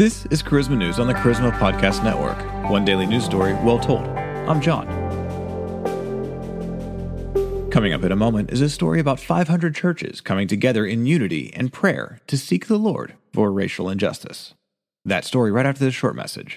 This is Charisma News on the Charisma Podcast Network. One daily news story well told. I'm John. Coming up in a moment is a story about 500 churches coming together in unity and prayer to seek the Lord for racial injustice. That story right after this short message.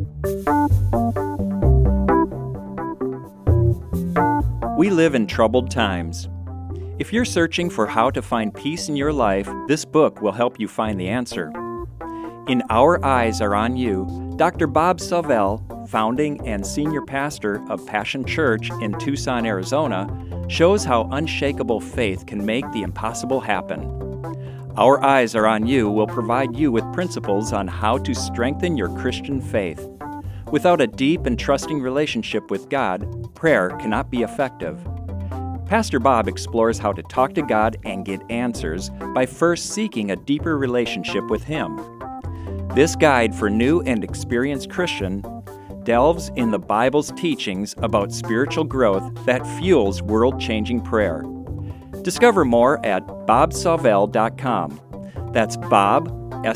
We live in troubled times. If you're searching for how to find peace in your life, this book will help you find the answer. In Our Eyes Are on You, Dr. Bob Savell, founding and senior pastor of Passion Church in Tucson, Arizona, shows how unshakable faith can make the impossible happen. Our Eyes Are on You will provide you with principles on how to strengthen your Christian faith. Without a deep and trusting relationship with God, prayer cannot be effective. Pastor Bob explores how to talk to God and get answers by first seeking a deeper relationship with Him. This guide for new and experienced Christian delves in the Bible's teachings about spiritual growth that fuels world-changing prayer. Discover more at bobsavell.com. That's Bob,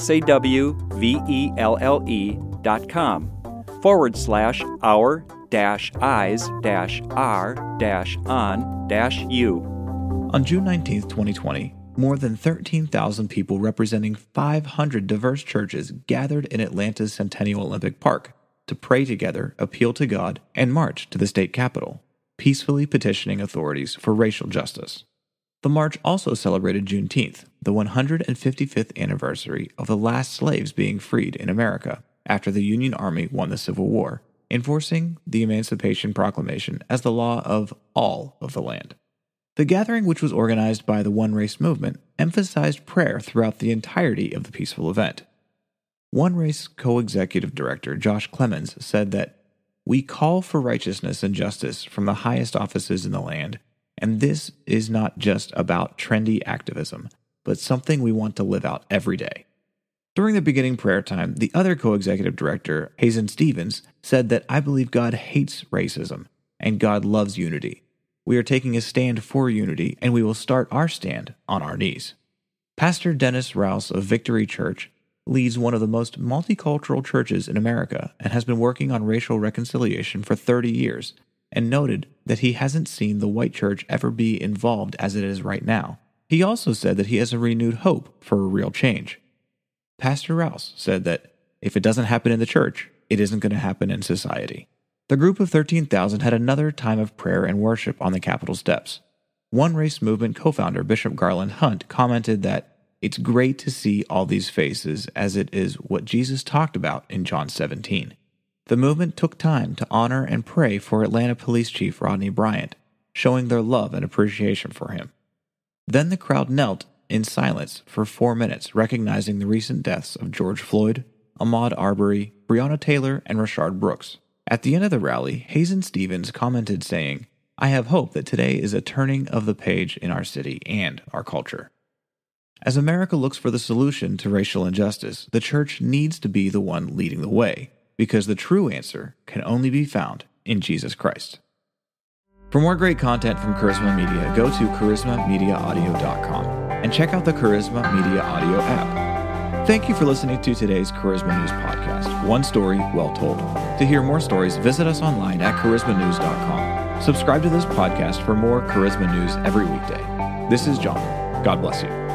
SAWVELLE.com/our-eyes-are-on-you. On June 19, 2020, more than 13,000 people representing 500 diverse churches gathered in Atlanta's Centennial Olympic Park to pray together, appeal to God, and march to the state capitol, peacefully petitioning authorities for racial justice. The march also celebrated Juneteenth, the 155th anniversary of the last slaves being freed in America after the Union Army won the Civil War, enforcing the Emancipation Proclamation as the law of all of the land. The gathering, which was organized by the One Race movement, emphasized prayer throughout the entirety of the peaceful event. One Race co-executive director Josh Clemens said that, "We call for righteousness and justice from the highest offices in the land, and this is not just about trendy activism, but something we want to live out every day." During the beginning prayer time, the other co-executive director, Hazen Stevens, said that, "I believe God hates racism, and God loves unity. We are taking a stand for unity, and we will start our stand on our knees." Pastor Dennis Rouse of Victory Church leads one of the most multicultural churches in America and has been working on racial reconciliation for 30 years, and noted that he hasn't seen the white church ever be involved as it is right now. He also said that he has a renewed hope for a real change. Pastor Rouse said that if it doesn't happen in the church, it isn't going to happen in society. The group of 13,000 had another time of prayer and worship on the Capitol steps. One Race movement co-founder Bishop Garland Hunt commented that, "It's great to see all these faces as it is what Jesus talked about in John 17. The movement took time to honor and pray for Atlanta Police Chief Rodney Bryant, showing their love and appreciation for him. Then the crowd knelt in silence for 4 minutes, recognizing the recent deaths of George Floyd, Ahmaud Arbery, Breonna Taylor, and Rayshard Brooks. At the end of the rally, Hazen Stevens commented saying, "I have hope that today is a turning of the page in our city and our culture." As America looks for the solution to racial injustice, the church needs to be the one leading the way, because the true answer can only be found in Jesus Christ. For more great content from Charisma Media, go to charismamediaaudio.com and check out the Charisma Media Audio app. Thank you for listening to today's Charisma News podcast, one story well told. To hear more stories, visit us online at charismanews.com. Subscribe to this podcast for more Charisma News every weekday. This is John. God bless you.